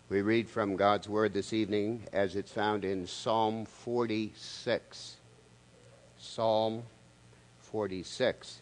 We read from God's Word this evening as it's found in Psalm 46. Psalm 46.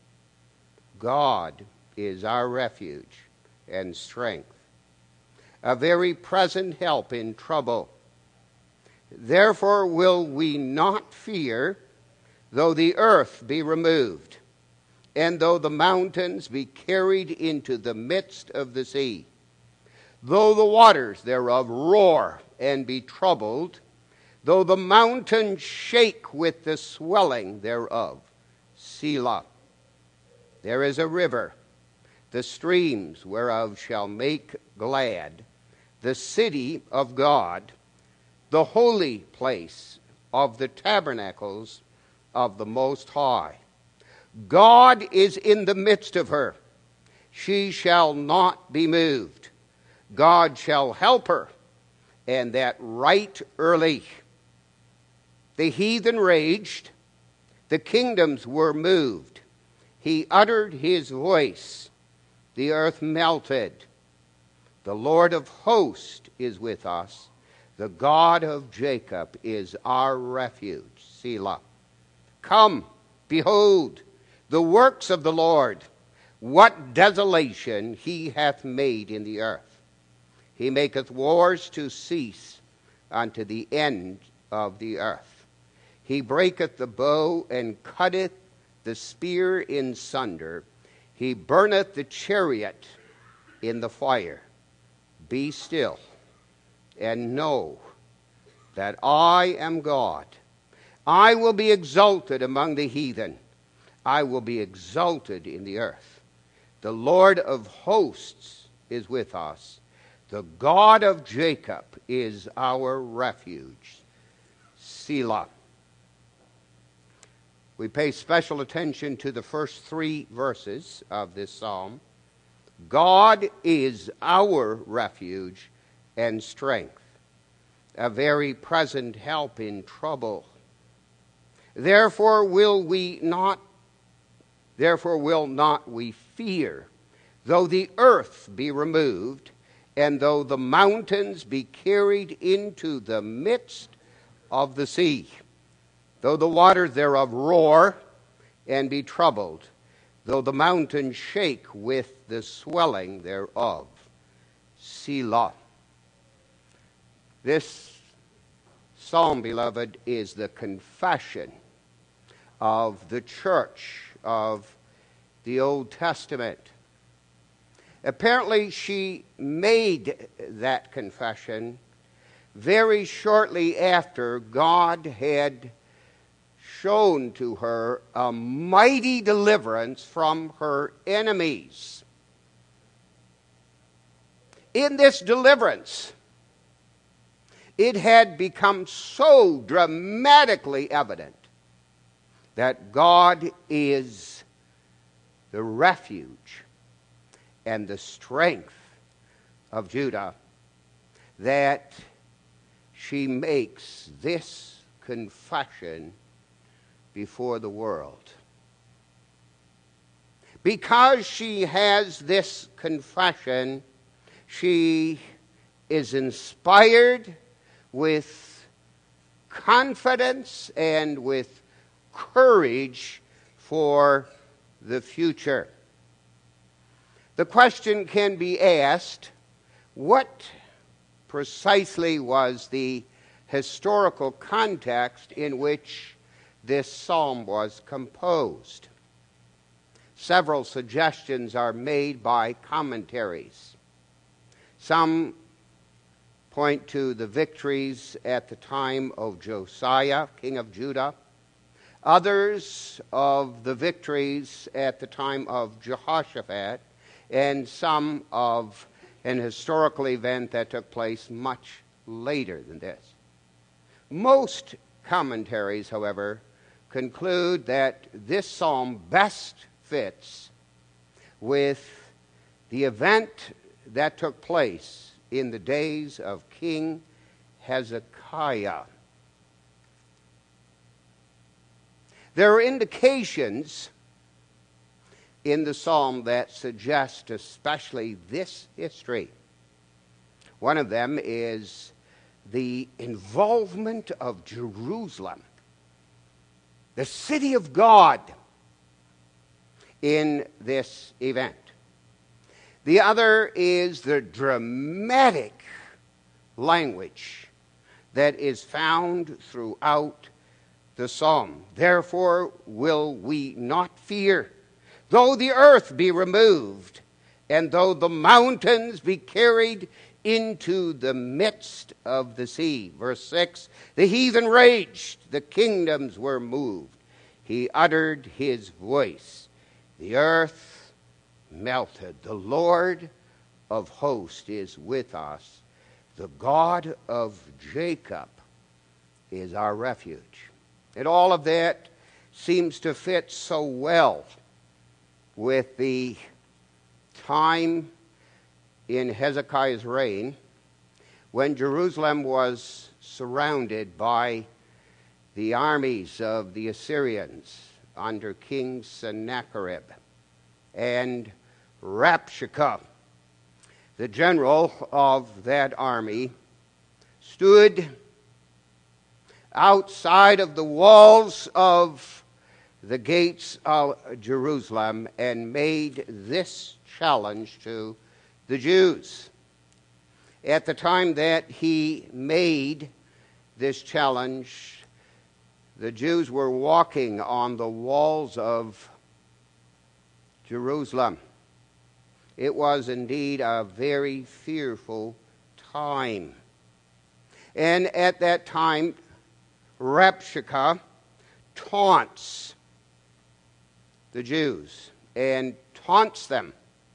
God is our refuge and strength, a very present help in trouble. Therefore will we not fear, though the earth be removed, and though the mountains be carried into the midst of the sea. Though the waters thereof roar and be troubled, though the mountains shake with the swelling thereof. Selah. There is a river, the streams whereof shall make glad the city of God, the holy place of the tabernacles of the Most High. God is in the midst of her. She shall not be moved. God shall help her, and that right early. The heathen raged, the kingdoms were moved. He uttered his voice, the earth melted. The Lord of hosts is with us. The God of Jacob is our refuge. Selah. Come, behold, the works of the Lord, what desolation he hath made in the earth. He maketh wars to cease unto the end of the earth. He breaketh the bow and cutteth the spear in sunder. He burneth the chariot in the fire. Be still and know that I am God. I will be exalted among the heathen. I will be exalted in the earth. The Lord of hosts is with us. The God of Jacob is our refuge. Selah. We pay special attention to the first three verses of this psalm. God is our refuge and strength, a very present help in trouble. Therefore will not we fear, though the earth be removed, and though the mountains be carried into the midst of the sea, though the waters thereof roar and be troubled, though the mountains shake with the swelling thereof. Selah. This psalm, beloved, is the confession of the church of the Old Testament. Apparently, she made that confession very shortly after God had shown to her a mighty deliverance from her enemies. In this deliverance, it had become so dramatically evident that God is the refuge and the strength of Judah, that she makes this confession before the world. Because she has this confession, she is inspired with confidence and with courage for the future. The question can be asked, what precisely was the historical context in which this psalm was composed? Several suggestions are made by commentaries. Some point to the victories at the time of Josiah, king of Judah. Others of the victories at the time of Jehoshaphat, and some of an historical event that took place much later than this. Most commentaries, however, conclude that this psalm best fits with the event that took place in the days of King Hezekiah. There are indications in the psalm that suggest especially this history. One of them is the involvement of Jerusalem, the city of God, in this event. The other is the dramatic language that is found throughout the psalm. Therefore will we not fear, though the earth be removed, and though the mountains be carried into the midst of the sea. Verse 6, the heathen raged, the kingdoms were moved. He uttered his voice. The earth melted. The Lord of hosts is with us. The God of Jacob is our refuge. And all of that seems to fit so well with the time in Hezekiah's reign when Jerusalem was surrounded by the armies of the Assyrians under King Sennacherib. And Rabshakeh, the general of that army, stood outside of the walls of the gates of Jerusalem and made this challenge to the Jews. At the time that he made this challenge, the Jews were walking on the walls of Jerusalem. It was indeed a very fearful time. And at that time, Rabshakeh taunts the Jews and taunts them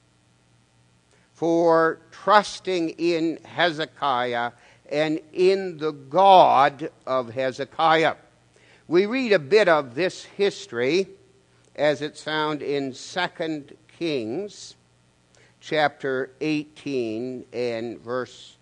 for trusting in Hezekiah and in the God of Hezekiah. We read a bit of this history as it's found in 2 Kings chapter 18 and verse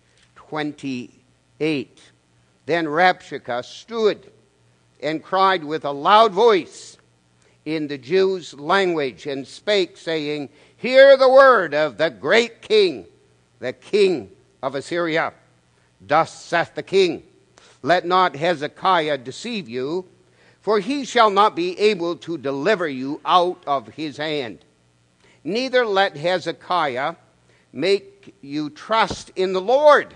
28. Then Rabshakeh stood and cried with a loud voice in the Jews' language and spake, saying, hear the word of the great king, the king of Assyria. Thus saith the king, let not Hezekiah deceive you, for he shall not be able to deliver you out of his hand. Neither let Hezekiah make you trust in the Lord,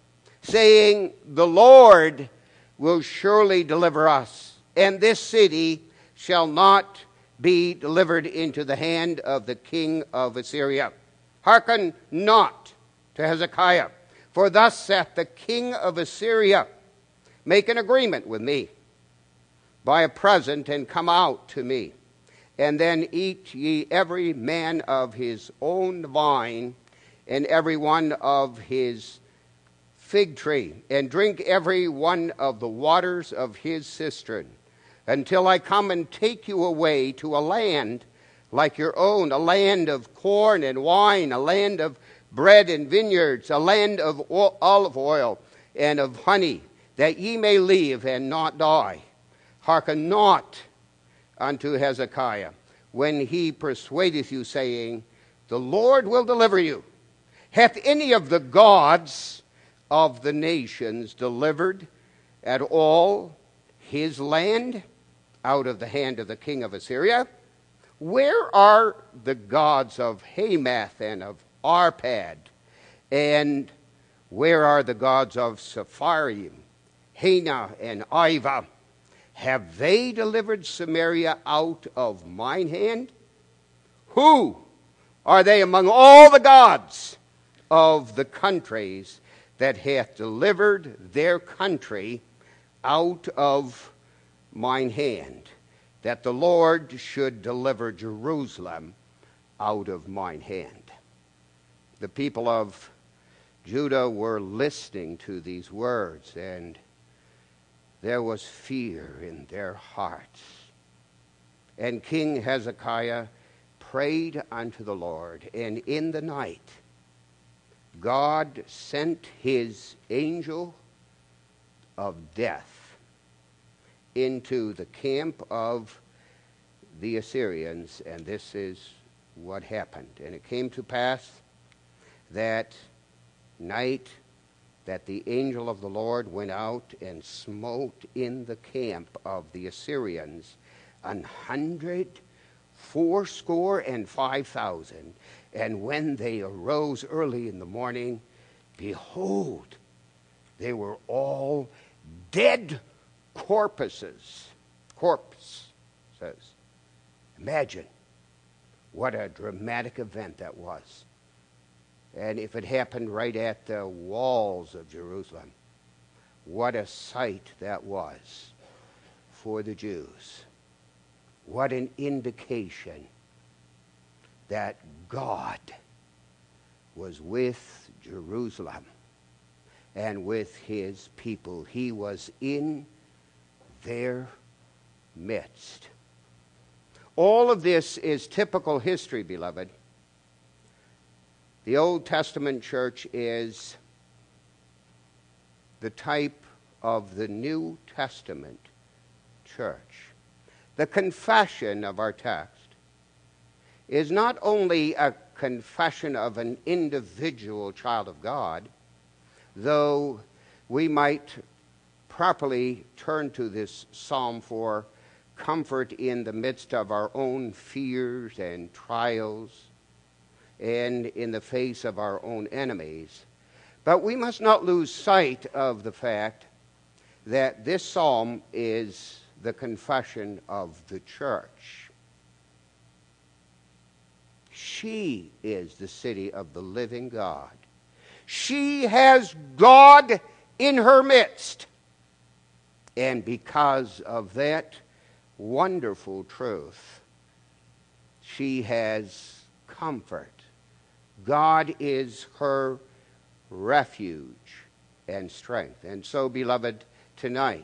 saying, the Lord will surely deliver us, and this city shall not be delivered into the hand of the king of Assyria. Hearken not to Hezekiah, for thus saith the king of Assyria, make an agreement with me, buy a present, and come out to me, and then eat ye every man of his own vine, and every one of his fig tree, and drink every one of the waters of his cistern, until I come and take you away to a land like your own, a land of corn and wine, a land of bread and vineyards, a land of olive oil and of honey, that ye may live and not die. Hearken not unto Hezekiah when he persuadeth you, saying, the Lord will deliver you. Hath any of the gods of the nations delivered at all his land out of the hand of the king of Assyria? Where are the gods of Hamath and of Arpad? And where are the gods of Sepharvaim, Hena, and Ivah? Have they delivered Samaria out of mine hand? Who are they among all the gods of the countries that hath delivered their country out of mine hand, that the Lord should deliver Jerusalem out of mine hand? The people of Judah were listening to these words, and there was fear in their hearts. And King Hezekiah prayed unto the Lord, and in the night God sent his angel of death into the camp of the Assyrians, and this is what happened. And it came to pass that night that the angel of the Lord went out and smote in the camp of the Assyrians 185,000. And when they arose early in the morning, behold, they were all dead corpses. Imagine what a dramatic event that was. And if it happened right at the walls of Jerusalem, what a sight that was for the Jews. What an indication that God was with Jerusalem and with his people. He was in their midst. All of this is typical history, beloved. The Old Testament church is the type of the New Testament church. The confession of our text is not only a confession of an individual child of God, though we might properly turn to this psalm for comfort in the midst of our own fears and trials and in the face of our own enemies. But we must not lose sight of the fact that this psalm is the confession of the church. She is the city of the living God. She has God in her midst. And because of that wonderful truth, she has comfort. God is her refuge and strength. And so, beloved, tonight,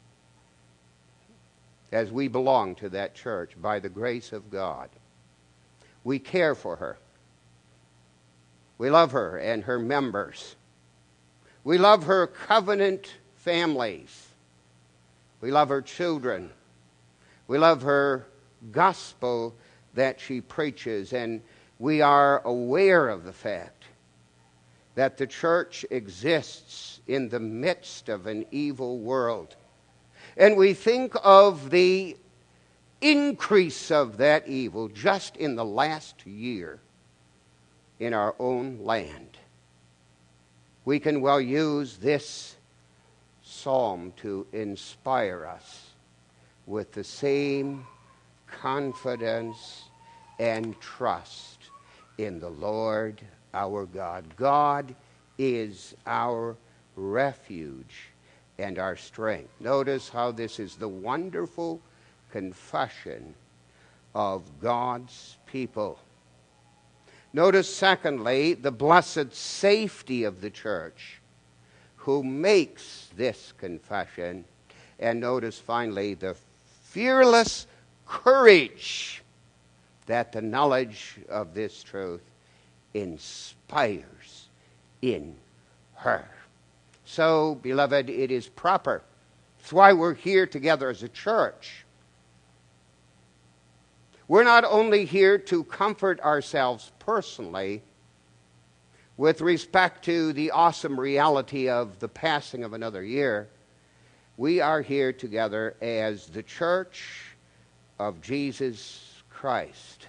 as we belong to that church, by the grace of God, we care for her. We love her and her members. We love her covenant families. We love her children. We love her gospel that she preaches. And we are aware of the fact that the church exists in the midst of an evil world. And we think of the increase of that evil just in the last year in our own land. We can well use this psalm to inspire us with the same confidence and trust in the Lord our God. God is our refuge and our strength. Notice how this is the wonderful confession of God's people. Notice, secondly, the blessed safety of the church who makes this confession. And notice, finally, the fearless courage that the knowledge of this truth inspires in her. So, beloved, it is proper. That's why we're here together as a church. We're not only here to comfort ourselves personally with respect to the awesome reality of the passing of another year. We are here together as the church of Jesus Christ.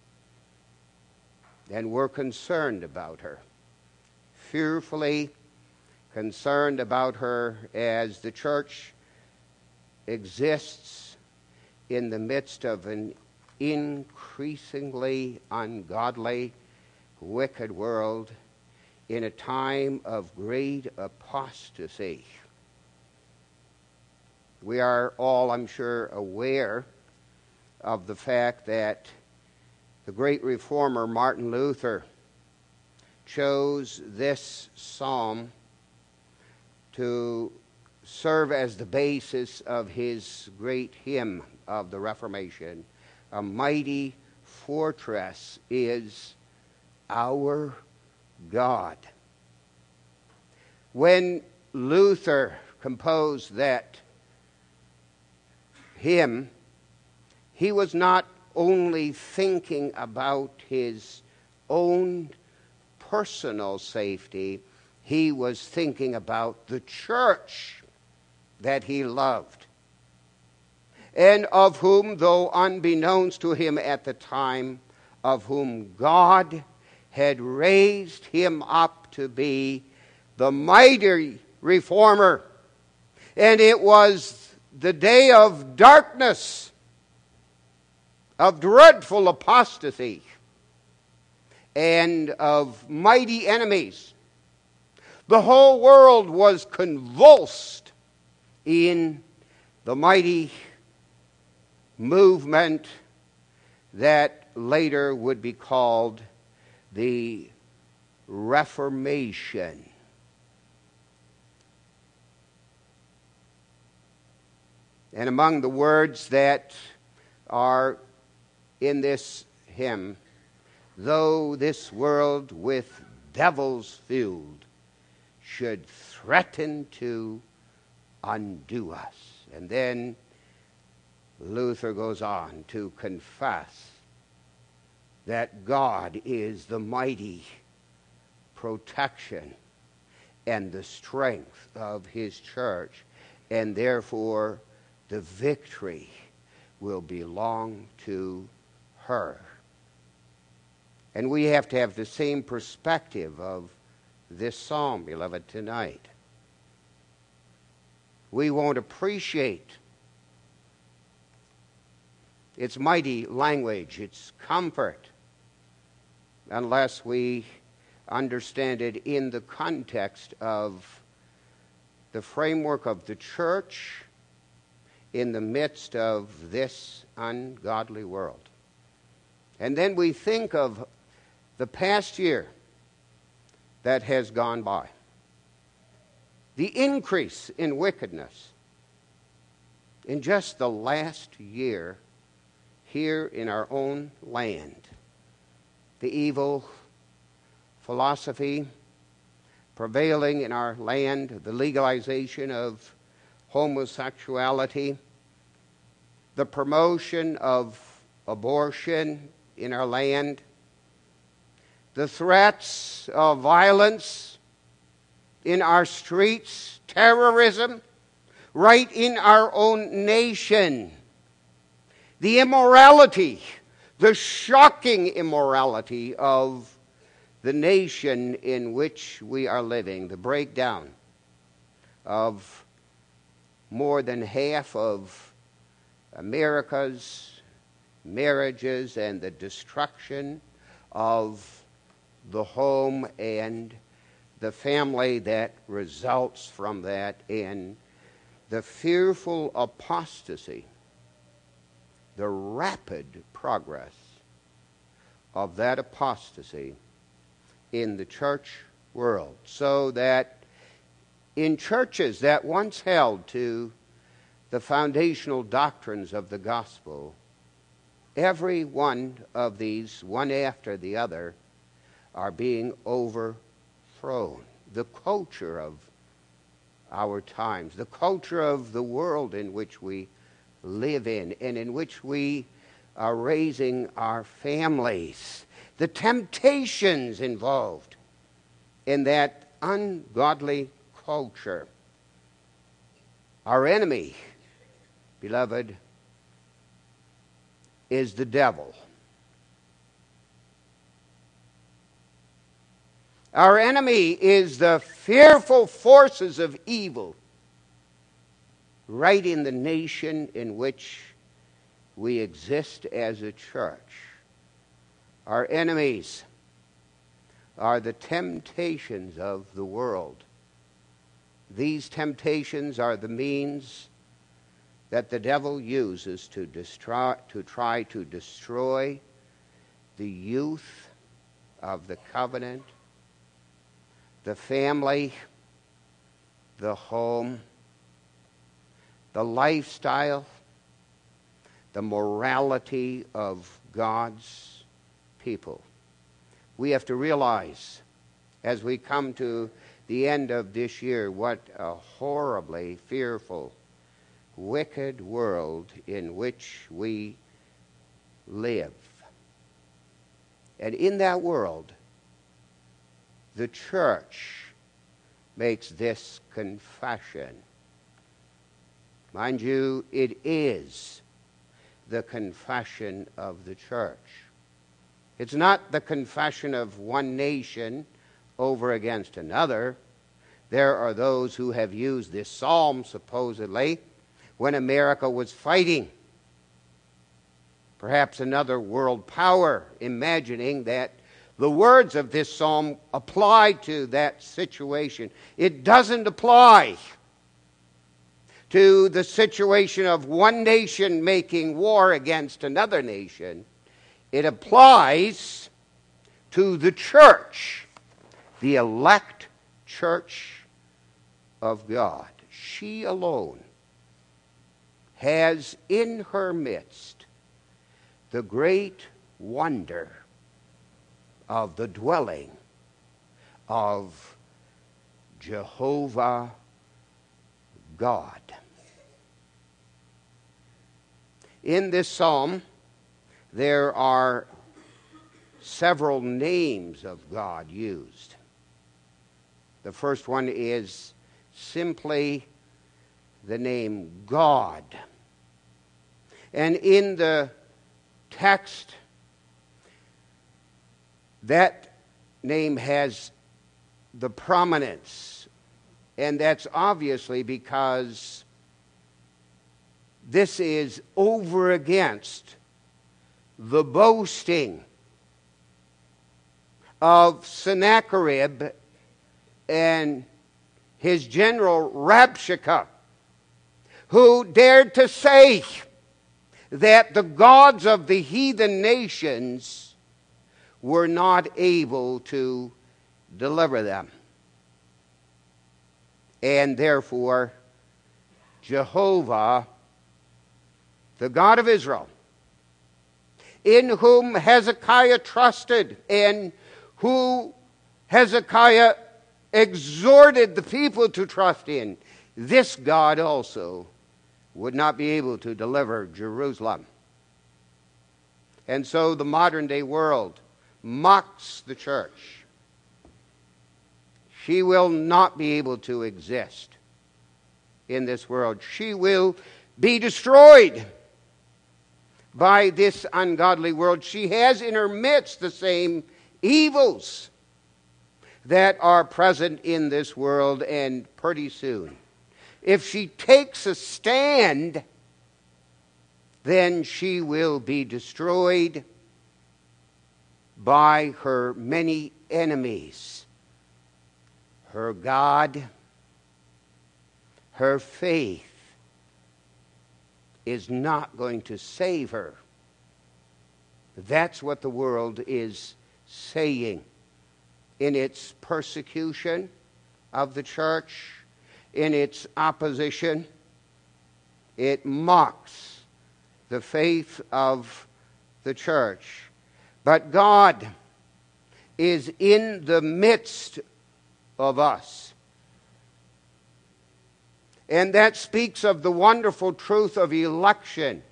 And we're concerned about her, fearfully concerned about her as the church exists in the midst of an increasingly ungodly, wicked world in a time of great apostasy. We are all, I'm sure, aware of the fact that the great reformer Martin Luther chose this psalm to serve as the basis of his great hymn of the Reformation. A mighty fortress is our God. When Luther composed that hymn, he was not only thinking about his own personal safety, he was thinking about the church that he loved, and of whom, though unbeknownst to him at the time, of whom God had raised him up to be the mighty reformer. And it was the day of darkness, of dreadful apostasy, and of mighty enemies. The whole world was convulsed in the mighty movement that later would be called the Reformation. And among the words that are in this hymn, though this world with devils filled should threaten to undo us. And then Luther goes on to confess that God is the mighty protection and the strength of his church, and therefore the victory will belong to her. And we have to have the same perspective of this psalm, beloved, tonight. We won't appreciate its mighty language, its comfort, unless we understand it in the context of the framework of the church in the midst of this ungodly world. And then we think of the past year that has gone by, the increase in wickedness in just the last year here in our own land, the evil philosophy prevailing in our land, the legalization of homosexuality, the promotion of abortion in our land, the threats of violence in our streets, terrorism right in our own nation, the immorality, the shocking immorality of the nation in which we are living, the breakdown of more than half of America's marriages and the destruction of the home and the family that results from that, and the fearful apostasy, the rapid progress of that apostasy in the church world, so that in churches that once held to the foundational doctrines of the gospel, every one of these, one after the other, are being overthrown. The culture of our times, the culture of the world in which we live in and in which we are raising our families, the temptations involved in that ungodly culture. Our enemy, beloved, is the devil. Our enemy is the fearful forces of evil right in the nation in which we exist as a church. Our enemies are the temptations of the world. These temptations are the means that the devil uses to try to destroy the youth of the covenant, the family, the home, the lifestyle, the morality of God's people. We have to realize, as we come to the end of this year, what a horribly fearful, wicked world in which we live. And in that world, the church makes this confession. Mind you, it is the confession of the church. It's not the confession of one nation over against another. There are those who have used this psalm, supposedly, when America was fighting perhaps another world power, imagining that the words of this psalm apply to that situation. It doesn't apply to the situation of one nation making war against another nation. It applies to the church, the elect church of God. She alone has in her midst the great wonder of the dwelling of Jehovah God. In this psalm, there are several names of God used. The first one is simply the name God. And in the text, that name has the prominence, and that's obviously because this is over against the boasting of Sennacherib and his general Rabshakeh, who dared to say that the gods of the heathen nations were not able to deliver them. And therefore, Jehovah, the God of Israel, in whom Hezekiah trusted and who Hezekiah exhorted the people to trust in, this God also would not be able to deliver Jerusalem. And so the modern day world mocks the church. She will not be able to exist in this world. She will be destroyed by this ungodly world. She has in her midst the same evils that are present in this world, and pretty soon, if she takes a stand, then she will be destroyed by her many enemies. Her God, her faith is not going to save her. That's what the world is saying in its persecution of the church, in its opposition. It mocks the faith of the church. But God is in the midst of us. And that speaks of the wonderful truth of election.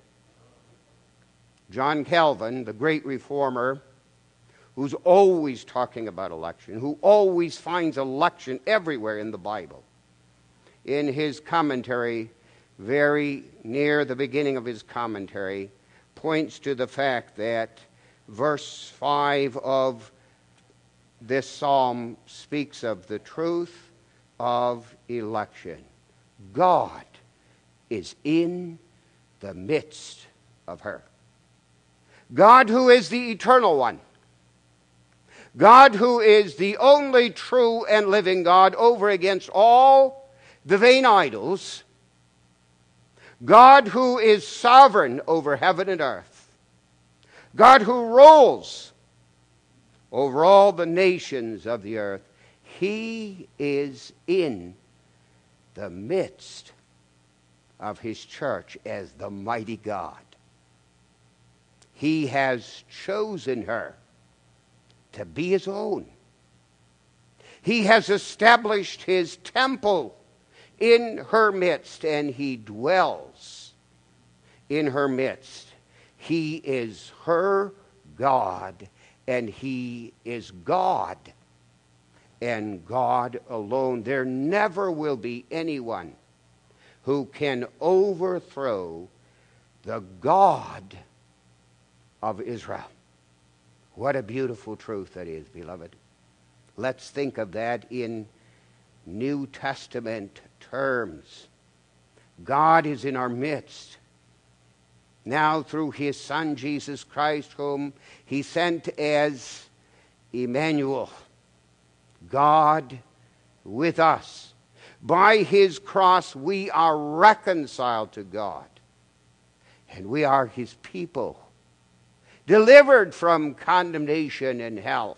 John Calvin, the great reformer, who's always talking about election, who always finds election everywhere in the Bible, in his commentary, very near the beginning of his commentary, points to the fact that verse 5 of this psalm speaks of the truth of election. God is in the midst of her. God, who is the eternal one. God, who is the only true and living God over against all the vain idols. God, who is sovereign over heaven and earth. God, who rules over all the nations of the earth. He is in the midst of his church as the mighty God. He has chosen her to be his own. He has established his temple in her midst, and he dwells in her midst. He is her God, and he is God. and God alone. There never will be anyone who can overthrow the God of Israel. What a beautiful truth that is, beloved. Let's think of that in New Testament terms. God is in our midst. Now through his Son, Jesus Christ, whom he sent as Emmanuel, God with us. By his cross we are reconciled to God, and we are his people, delivered from condemnation and hell.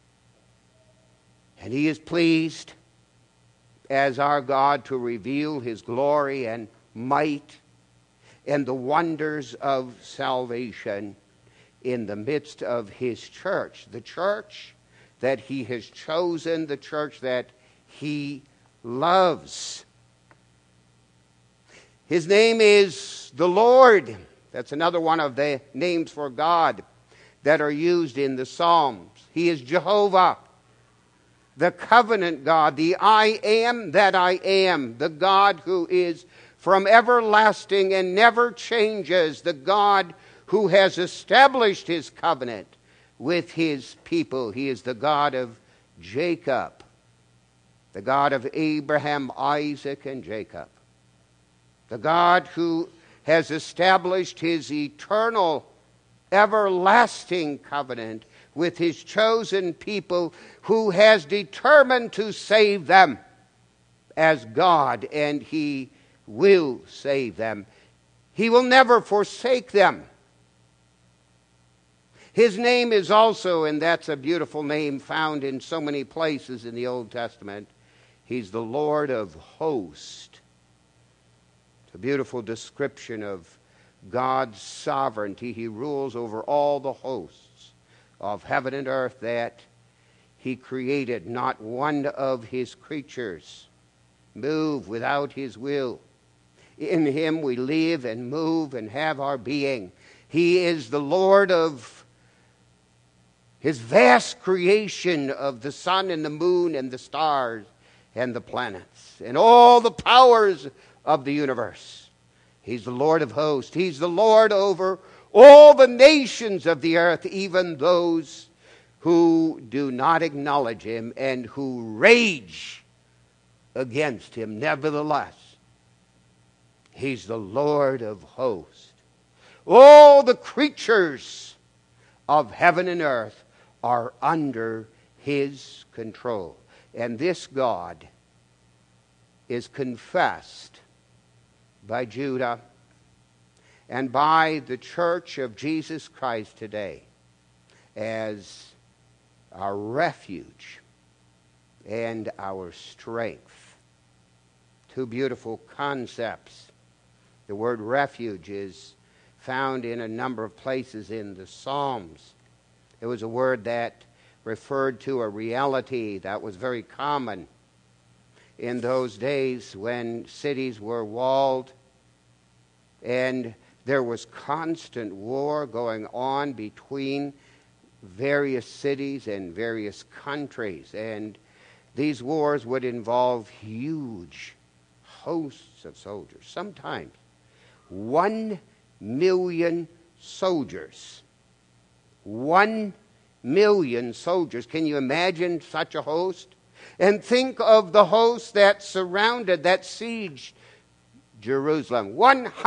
And he is pleased as our God to reveal his glory and might and the wonders of salvation in the midst of his church, the church that he has chosen, the church that he loves. His name is the Lord. That's another one of the names for God that are used in the Psalms. He is Jehovah, the covenant God, the I am that I am, the God who is from everlasting and never changes, the God who has established his covenant with his people. He is the God of Jacob, the God of Abraham, Isaac, and Jacob, the God who has established his eternal, everlasting covenant with his chosen people, who has determined to save them as God, and he will save them. He will never forsake them. His name is also, and that's a beautiful name found in so many places in the Old Testament, he's the Lord of hosts. It's a beautiful description of God's sovereignty. He rules over all the hosts of heaven and earth that he created. Not one of his creatures move without his will. In him we live and move and have our being. He is the Lord of his vast creation of the sun and the moon and the stars and the planets and all the powers of the universe. He's the Lord of hosts. He's the Lord over all the nations of the earth, even those who do not acknowledge him and who rage against him. Nevertheless, he's the Lord of hosts. All the creatures of heaven and earth are under his control. And this God is confessed by Judah and by the church of Jesus Christ today as our refuge and our strength. Two beautiful concepts. The word refuge is found in a number of places in the Psalms. It was a word that referred to a reality that was very common in those days when cities were walled and there was constant war going on between various cities and various countries. And these wars would involve huge hosts of soldiers, sometimes 1 million soldiers. 1 million soldiers. Can you imagine such a host? And think of the host that surrounded, that sieged Jerusalem.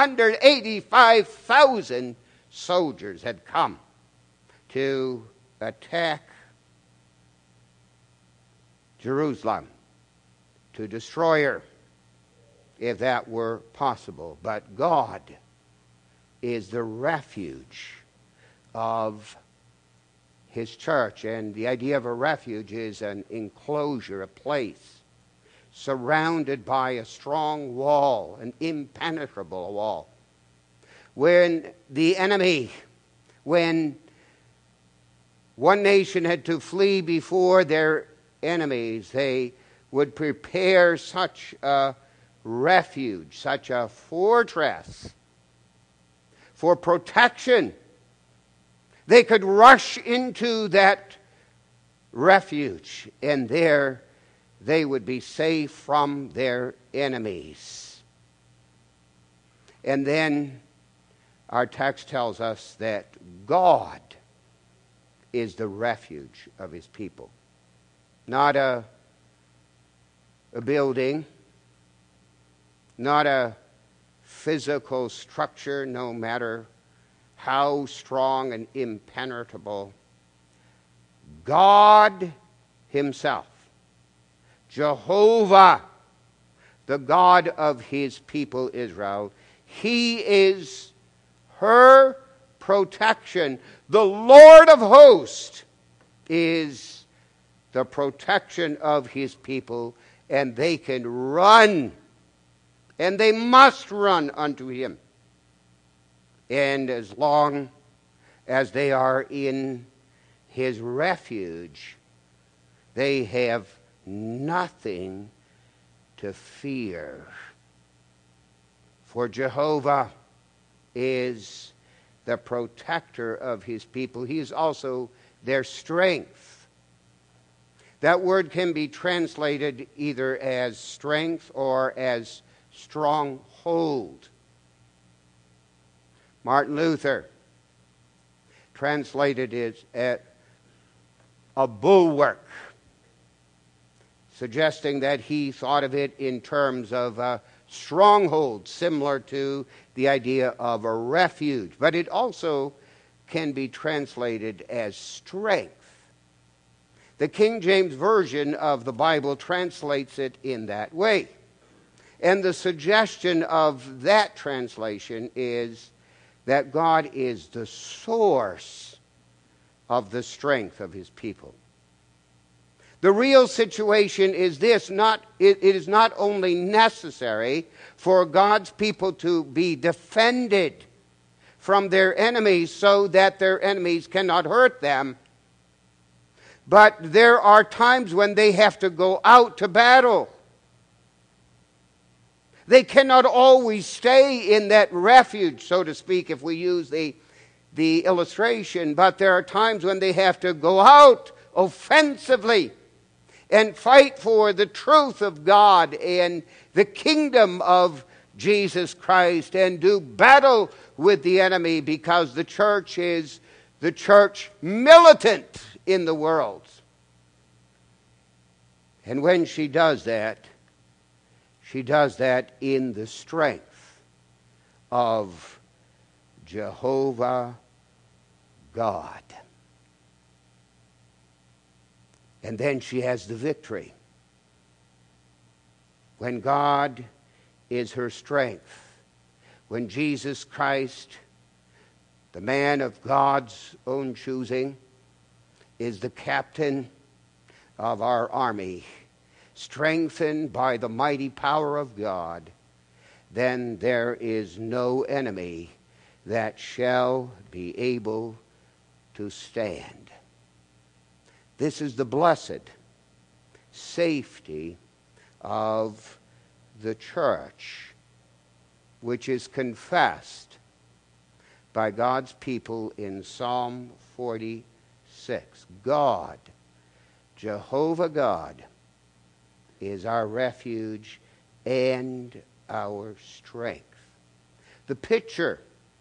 185,000 soldiers had come to attack Jerusalem, to destroy her, if that were possible. But God is the refuge of his church. And the idea of a refuge is an enclosure, a place surrounded by a strong wall, an impenetrable wall. When the enemy, when one nation had to flee before their enemies, they would prepare such a refuge, such a fortress for protection. They could rush into that refuge, and there they would be safe from their enemies. And then our text tells us that God is the refuge of his people. Not a building, not a physical structure, no matter how strong and impenetrable. God himself, Jehovah, the God of his people Israel, he is her protection. The Lord of hosts is the protection of his people, and they can run, and they must run unto him. And as long as they are in his refuge, they have nothing to fear. For Jehovah is the protector of his people. He is also their strength. That word can be translated either as strength or as stronghold. Martin Luther translated it as a bulwark, suggesting that he thought of it in terms of a stronghold, similar to the idea of a refuge. But it also can be translated as strength. The King James Version of the Bible translates it in that way. And the suggestion of that translation is that God is the source of the strength of his people. The real situation is this: it is not only necessary for God's people to be defended from their enemies so that their enemies cannot hurt them, but there are times when they have to go out to battle. They cannot always stay in that refuge, so to speak, if we use the illustration, but there are times when they have to go out offensively and fight for the truth of God and the kingdom of Jesus Christ and do battle with the enemy, because the church is the church militant in the world. And when she does that in the strength of Jehovah God. And then she has the victory. When God is her strength, when Jesus Christ, the man of God's own choosing, is the captain of our army, strengthened by the mighty power of God, then there is no enemy that shall be able to stand. This is the blessed safety of the church, which is confessed by God's people in Psalm 46. God, Jehovah God, is our refuge and our strength. The picture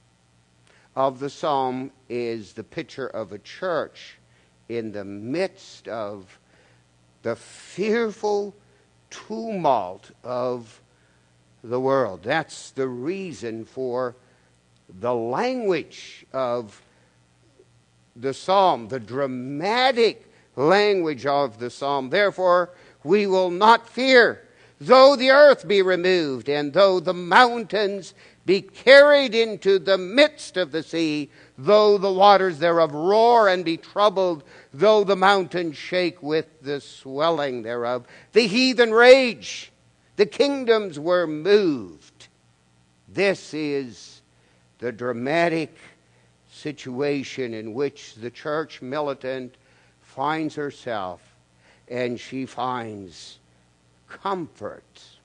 of the psalm is the picture of a church in the midst of the fearful tumult of the world. That's the reason for the language of the psalm, the dramatic language of the psalm. Therefore, we will not fear, though the earth be removed, and though the mountains be carried into the midst of the sea, though the waters thereof roar and be troubled, though the mountains shake with the swelling thereof. The heathen rage, the kingdoms were moved. This is the dramatic situation in which the church militant finds herself, and she finds comfort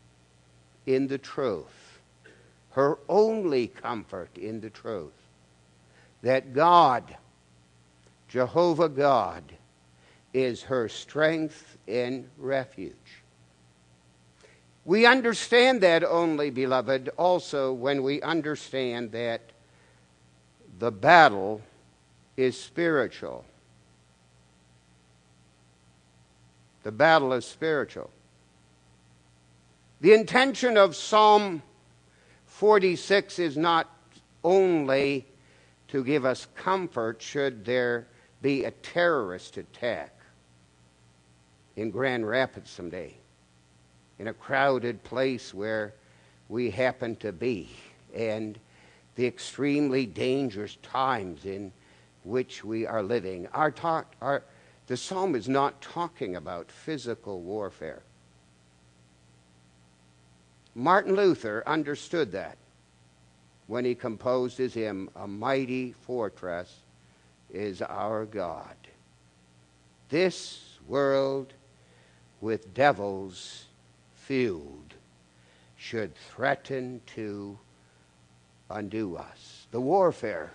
in the truth, her only comfort in the truth, that God, Jehovah God, is her strength and refuge. We understand that only, beloved, also when we understand that the battle is spiritual. The battle is spiritual. The intention of Psalm 46 is not only to give us comfort should there be a terrorist attack in Grand Rapids someday, in a crowded place where we happen to be, and the extremely dangerous times in which we are living. The psalm is not talking about physical warfare. Martin Luther understood that when he composed his hymn, "A Mighty Fortress is Our God." This world with devils filled should threaten to undo us. The warfare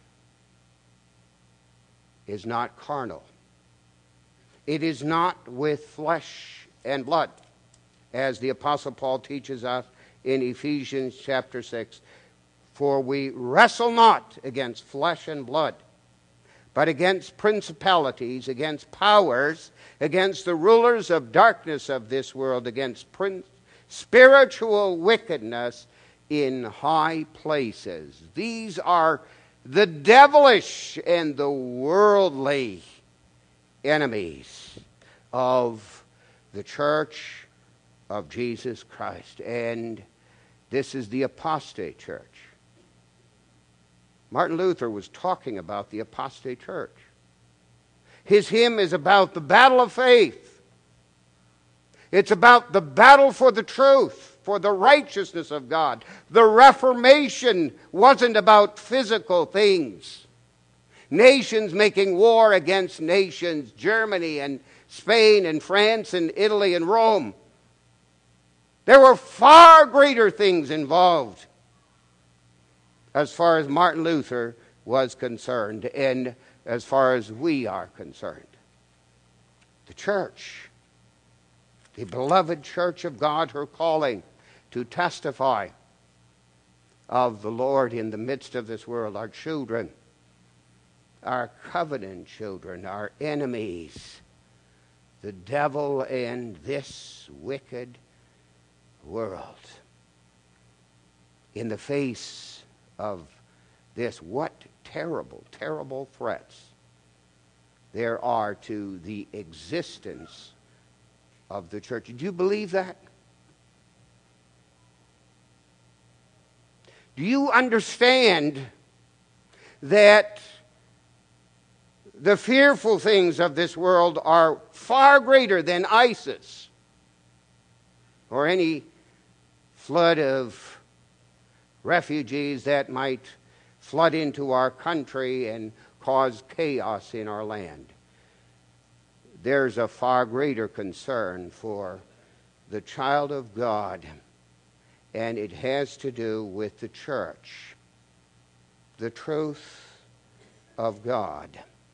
is not carnal. It is not with flesh and blood, as the Apostle Paul teaches us in Ephesians chapter 6. For we wrestle not against flesh and blood, but against principalities, against powers, against the rulers of darkness of this world, against spiritual wickedness in high places. These are the devilish and the worldly enemies of the church of Jesus Christ. And this is the apostate church. Martin Luther was talking about the apostate church. His hymn is about the battle of faith. It's about the battle for the truth, for the righteousness of God. The Reformation wasn't about physical things. Nations making war against nations, Germany and Spain and France and Italy and Rome. There were far greater things involved as far as Martin Luther was concerned and as far as we are concerned. The church, the beloved church of God, her calling to testify of the Lord in the midst of this world, our children, our covenant children, our enemies, the devil and this wicked world. In the face of this, what terrible, terrible threats there are to the existence of the church. Do you believe that? Do you understand that the fearful things of this world are far greater than ISIS or any flood of refugees that might flood into our country and cause chaos in our land? There's a far greater concern for the child of God, and it has to do with the church, the truth of God.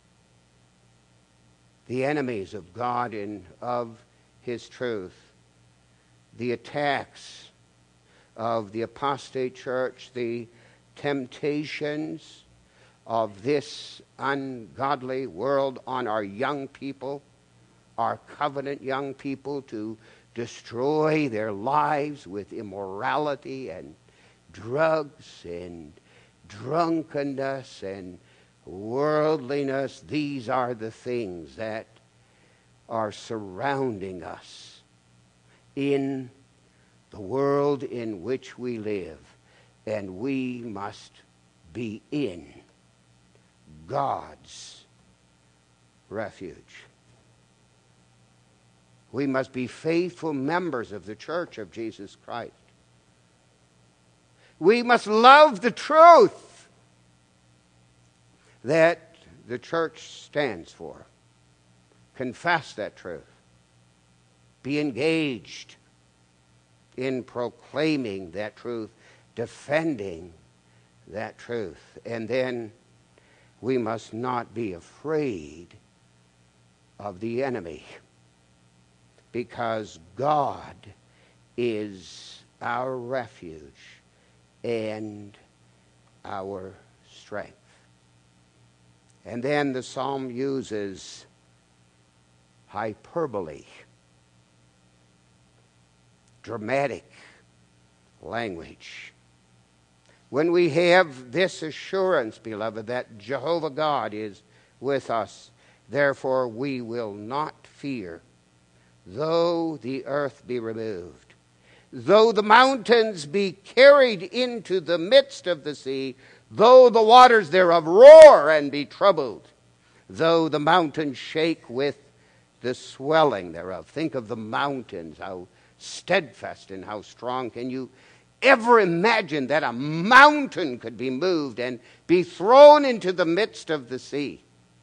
The enemies of God and of His truth, the attacks of the apostate church, the temptations of this ungodly world on our young people, our covenant young people, to destroy their lives with immorality and drugs and drunkenness and worldliness. These are the things that are surrounding us in the world in which we live, and we must be in God's refuge. We must be faithful members of the church of Jesus Christ. We must love the truth that the church stands for. Confess that truth. Be engaged in proclaiming that truth, defending that truth. And then we must not be afraid of the enemy, because God is our refuge and our strength. And then the psalm uses hyperbole, dramatic language. When we have this assurance, beloved, that Jehovah God is with us, therefore we will not fear, though the earth be removed, though the mountains be carried into the midst of the sea, though the waters thereof roar and be troubled, though the mountains shake with the swelling thereof. Think of the mountains, how steadfast and how strong. Can you ever imagine that a mountain could be moved and be thrown into the midst of the sea?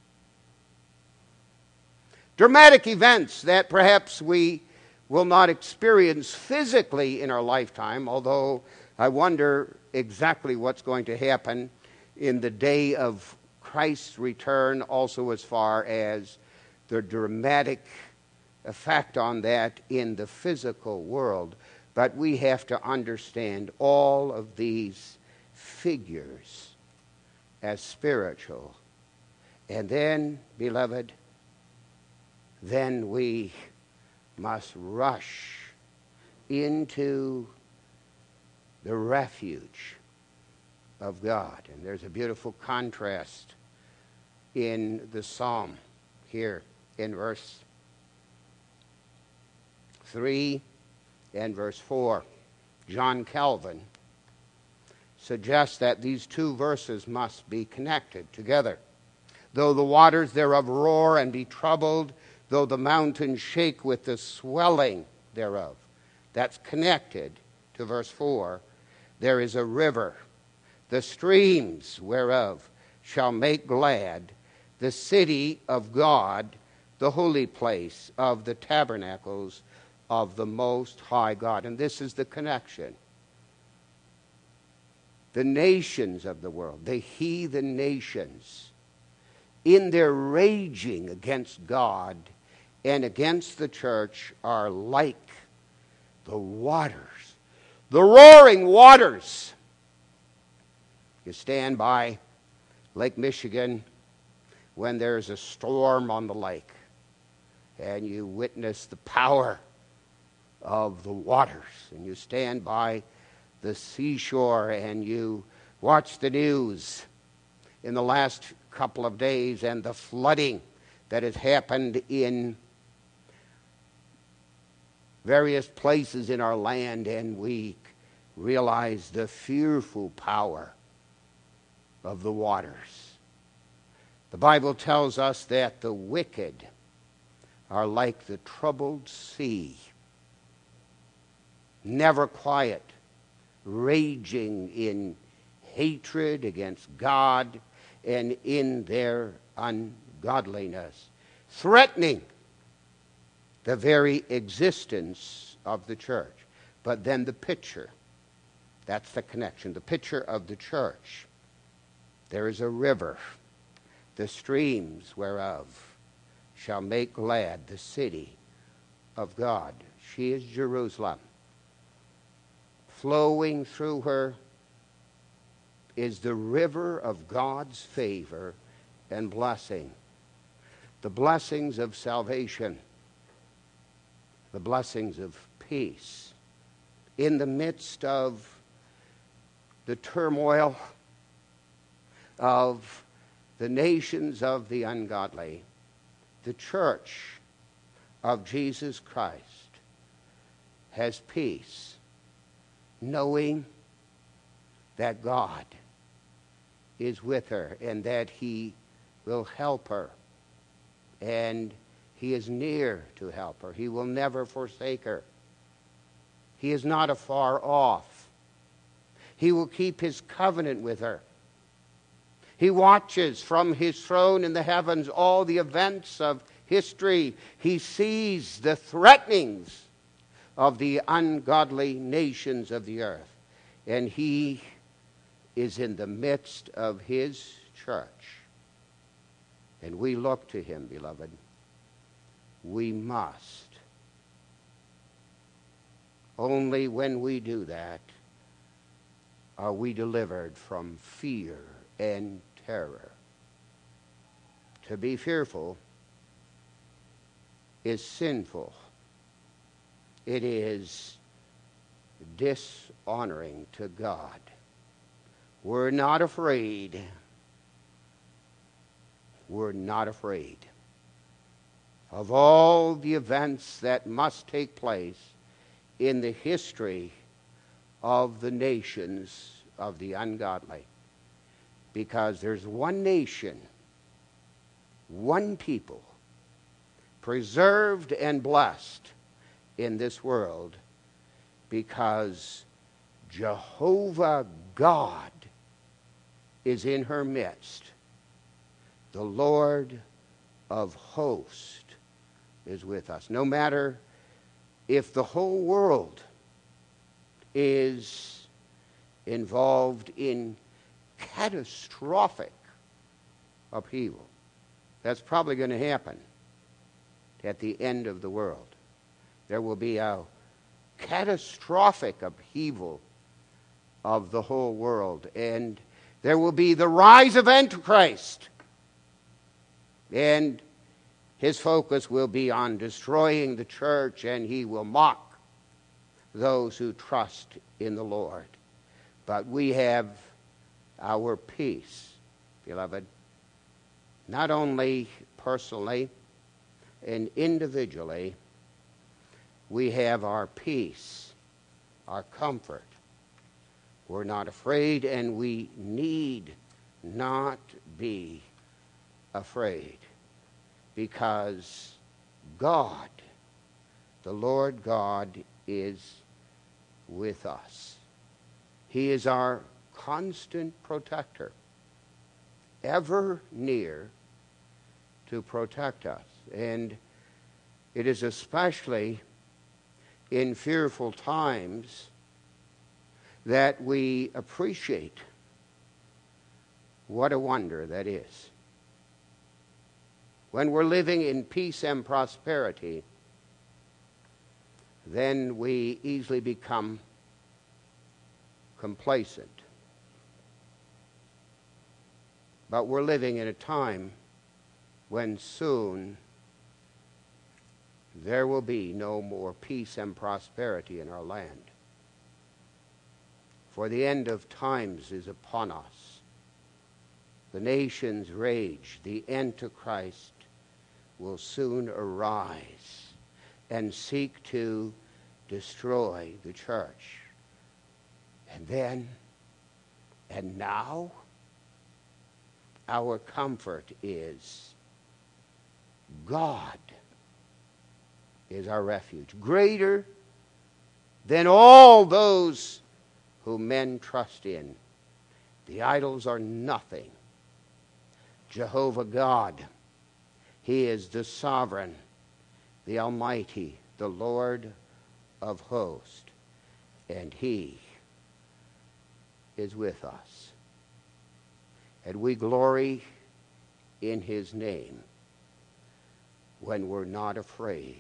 Dramatic events that perhaps we will not experience physically in our lifetime, although I wonder exactly what's going to happen in the day of Christ's return, also as far as the dramatic effect on that in the physical world. But we have to understand all of these figures as spiritual. And then, beloved, then we must rush into the refuge of God. And there's a beautiful contrast in the psalm here in verse 3 and verse 4. John Calvin suggests that these two verses must be connected together. Though the waters thereof roar and be troubled, though the mountains shake with the swelling thereof. That's connected to verse 4. There is a river, the streams whereof shall make glad the city of God, the holy place of the tabernacles of the Most High God. And this is the connection. The nations of the world, the heathen nations, in their raging against God and against the church, are like the waters, the roaring waters. You stand by Lake Michigan when there's a storm on the lake, and you witness the power of the waters, and you stand by the seashore and you watch the news in the last couple of days and the flooding that has happened in various places in our land, and we realize the fearful power of the waters. The Bible tells us that the wicked are like the troubled sea, never quiet, raging in hatred against God and in their ungodliness, threatening the very existence of the church. But then the picture, that's the connection, the picture of the church. There is a river, the streams whereof shall make glad the city of God. She is Jerusalem. Flowing through her is the river of God's favor and blessing. The blessings of salvation, the blessings of peace. In the midst of the turmoil of the nations of the ungodly, the church of Jesus Christ has peace, knowing that God is with her and that he will help her, and he is near to help her. He will never forsake her. He is not afar off. He will keep his covenant with her. He watches from his throne in the heavens all the events of history. He sees the threatenings of the ungodly nations of the earth. And he is in the midst of his church. And we look to him, beloved. We must Only when we do that are we delivered from fear and terror. To be fearful is sinful. It is dishonoring to God. We're not afraid. We're not afraid of all the events that must take place in the history of the nations of the ungodly. Because there's one nation, one people, preserved and blessed in this world, because Jehovah God is in her midst. The Lord of hosts is with us. No matter if the whole world is involved in catastrophic upheaval. That's probably going to happen at the end of the world. There will be a catastrophic upheaval of the whole world, and there will be the rise of Antichrist, and his focus will be on destroying the church, and he will mock those who trust in the Lord. But we have our peace, beloved, not only personally and individually. We have our peace, our comfort. We're not afraid, and we need not be afraid, because God, the Lord God, is with us. He is our constant protector, ever near to protect us. And it is especially in fearful times that we appreciate what a wonder that is. When we're living in peace and prosperity, then we easily become complacent. But we're living in a time when soon there will be no more peace and prosperity in our land. For the end of times is upon us. The nations rage. The Antichrist will soon arise and seek to destroy the church. And then, and now, our comfort is God is our refuge, greater than all those whom men trust in. The idols are nothing. Jehovah God, he is the sovereign, the Almighty, the Lord of hosts, and he is with us. And we glory in his name when we're not afraid,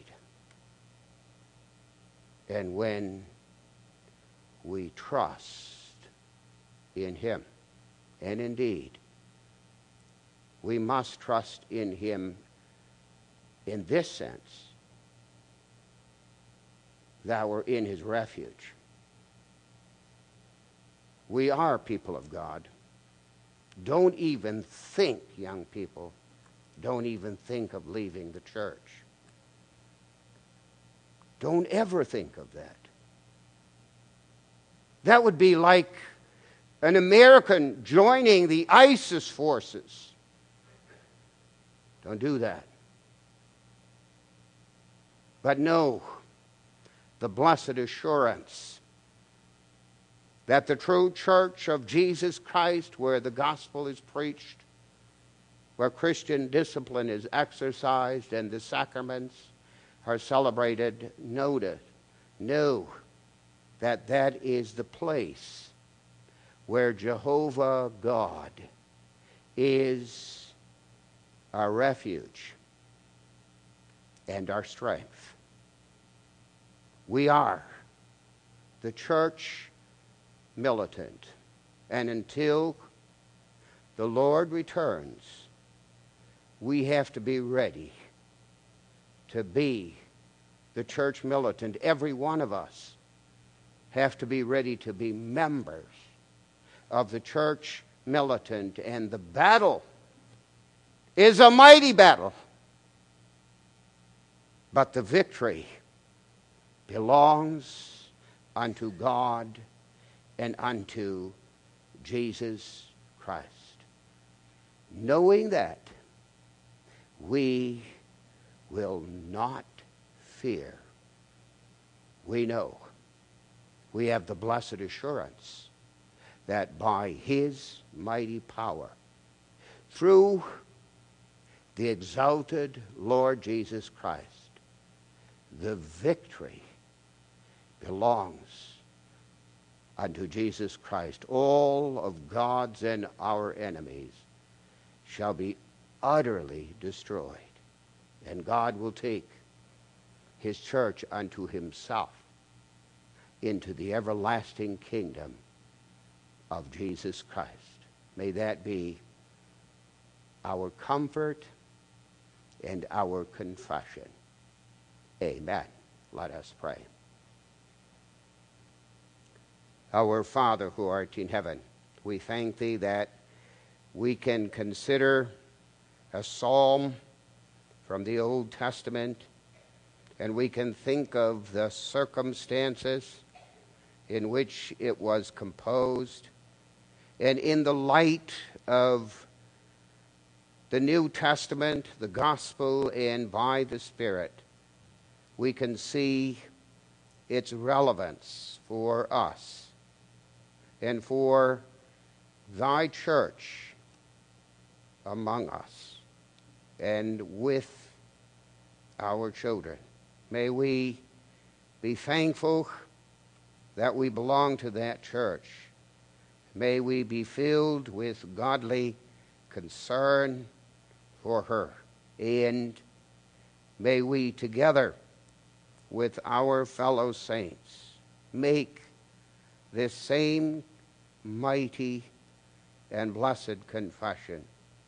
and when we trust in him. And indeed, we must trust in him in this sense, that we're in his refuge. We are people of God. Don't even think, young people, don't even think of leaving the church. Don't ever think of that. That would be like an American joining the ISIS forces. Don't do that. But know the blessed assurance that the true church of Jesus Christ, where the gospel is preached, where Christian discipline is exercised and the sacraments are celebrated, know that that is the place where Jehovah God is our refuge and our strength. We are the church militant. And until the Lord returns, we have to be ready to be the church militant. Every one of us have to be ready to be members of the church militant. And the battle is a mighty battle. But the victory belongs unto God and unto Jesus Christ. Knowing that, we will not fear. We know, we have the blessed assurance that by his mighty power, through the exalted Lord Jesus Christ, the victory belongs unto Jesus Christ. All of God's and our enemies shall be utterly destroyed, and God will take his church unto himself into the everlasting kingdom of Jesus Christ. May that be our comfort and our confession. Amen. Let us pray. Our Father who art in heaven, we thank thee that we can consider a psalm from the Old Testament, and we can think of the circumstances in which it was composed. And in the light of the New Testament, the Gospel, and by the Spirit, we can see its relevance for us and for thy church among us and with our children. May we be thankful that we belong to that church. May we be filled with godly concern for her. And may we together with our fellow saints make this same mighty and blessed confession.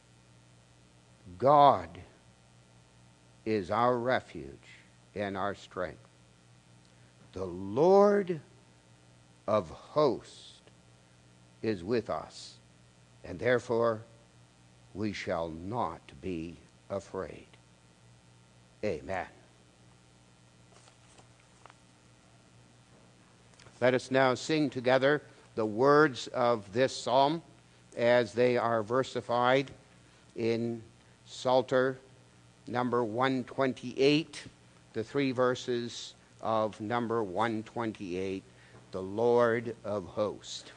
God is our refuge and our strength. The Lord of hosts is with us, and therefore we shall not be afraid. Amen. Let us now sing together the words of this psalm as they are versified in Psalter number 128, the three verses of number 128, the Lord of hosts.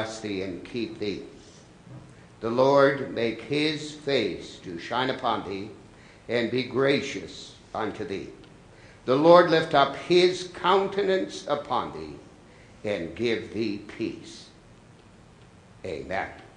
bless thee and keep thee. The Lord make his face to shine upon thee and be gracious unto thee. The Lord lift up his countenance upon thee and give thee peace. Amen.